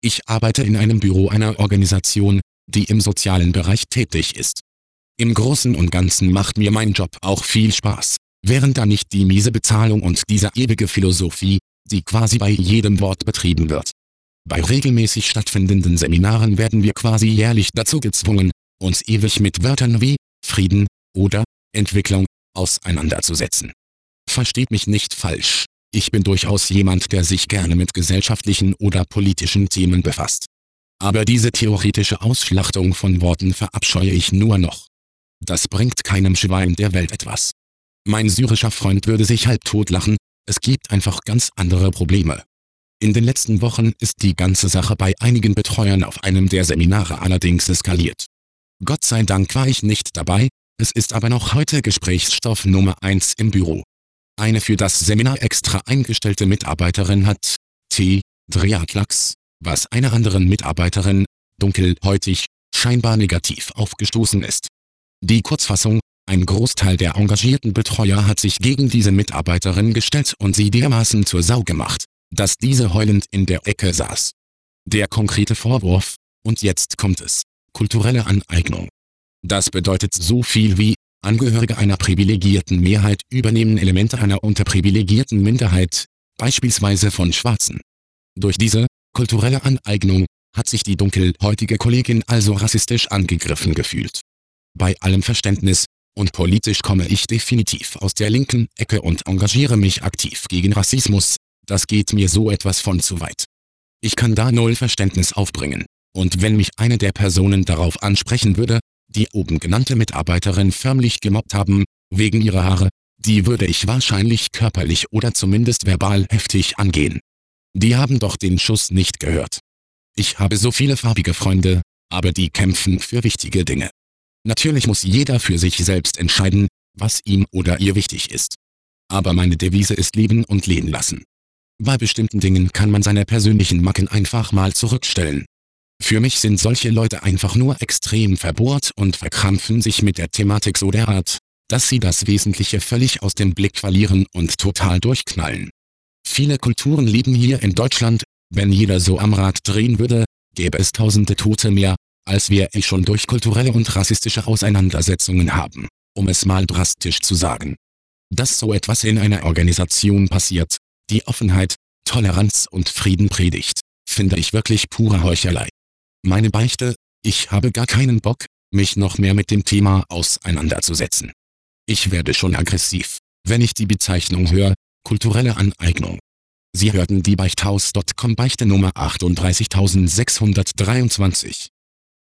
Ich arbeite in einem Büro einer Organisation, die im sozialen Bereich tätig ist. Im Großen und Ganzen macht mir mein Job auch viel Spaß, während da nicht die miese Bezahlung und diese ewige Philosophie, die quasi bei jedem Wort betrieben wird. Bei regelmäßig stattfindenden Seminaren werden wir quasi jährlich dazu gezwungen, uns ewig mit Wörtern wie Frieden oder Entwicklung auseinanderzusetzen. Versteht mich nicht falsch, ich bin durchaus jemand, der sich gerne mit gesellschaftlichen oder politischen Themen befasst. Aber diese theoretische Ausschlachtung von Worten verabscheue ich nur noch. Das bringt keinem Schwein der Welt etwas. Mein syrischer Freund würde sich halbtot lachen, es gibt einfach ganz andere Probleme. In den letzten Wochen ist die ganze Sache bei einigen Betreuern auf einem der Seminare allerdings eskaliert. Gott sei Dank war ich nicht dabei, es ist aber noch heute Gesprächsstoff Nummer 1 im Büro. Eine für das Seminar extra eingestellte Mitarbeiterin hat Dreadlocks, was einer anderen Mitarbeiterin, dunkelhäutig, scheinbar negativ aufgestoßen ist. Die Kurzfassung: Ein Großteil der engagierten Betreuer hat sich gegen diese Mitarbeiterin gestellt und sie dermaßen zur Sau gemacht, dass diese heulend in der Ecke saß. Der konkrete Vorwurf, und jetzt kommt es: kulturelle Aneignung. Das bedeutet so viel wie: Angehörige einer privilegierten Mehrheit übernehmen Elemente einer unterprivilegierten Minderheit, beispielsweise von Schwarzen. Durch diese kulturelle Aneignung hat sich die dunkelhäutige Kollegin also rassistisch angegriffen gefühlt. Bei allem Verständnis, und politisch komme ich definitiv aus der linken Ecke und engagiere mich aktiv gegen Rassismus, das geht mir so etwas von zu weit. Ich kann da null Verständnis aufbringen, und wenn mich eine der Personen darauf ansprechen würde, die oben genannte Mitarbeiterin förmlich gemobbt haben, wegen ihrer Haare, die würde ich wahrscheinlich körperlich oder zumindest verbal heftig angehen. Die haben doch den Schuss nicht gehört. Ich habe so viele farbige Freunde, aber die kämpfen für wichtige Dinge. Natürlich muss jeder für sich selbst entscheiden, was ihm oder ihr wichtig ist. Aber meine Devise ist leben und leben lassen. Bei bestimmten Dingen kann man seine persönlichen Macken einfach mal zurückstellen. Für mich sind solche Leute einfach nur extrem verbohrt und verkrampfen sich mit der Thematik so derart, dass sie das Wesentliche völlig aus dem Blick verlieren und total durchknallen. Viele Kulturen leben hier in Deutschland, wenn jeder so am Rad drehen würde, gäbe es tausende Tote mehr, als wir schon durch kulturelle und rassistische Auseinandersetzungen haben, um es mal drastisch zu sagen. Dass so etwas in einer Organisation passiert, die Offenheit, Toleranz und Frieden predigt, finde ich wirklich pure Heuchelei. Meine Beichte: Ich habe gar keinen Bock, mich noch mehr mit dem Thema auseinanderzusetzen. Ich werde schon aggressiv, wenn ich die Bezeichnung höre: kulturelle Aneignung. Sie hörten die Beichthaus.com Beichte Nummer 38623.